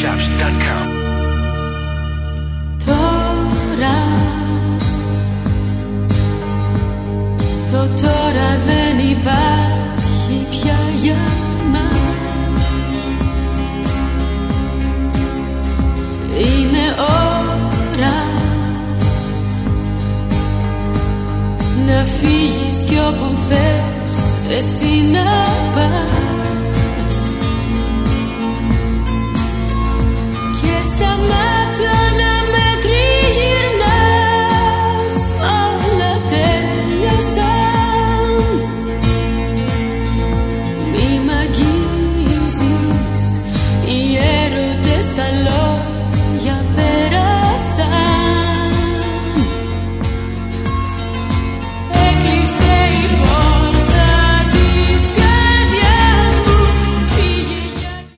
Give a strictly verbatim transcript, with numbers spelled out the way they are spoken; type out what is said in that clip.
shops dot com. Τώρα, το τώρα δεν υπάρχει πια για μας. Είναι ώρα να φύγεις κι όπου θες εσύ να πας.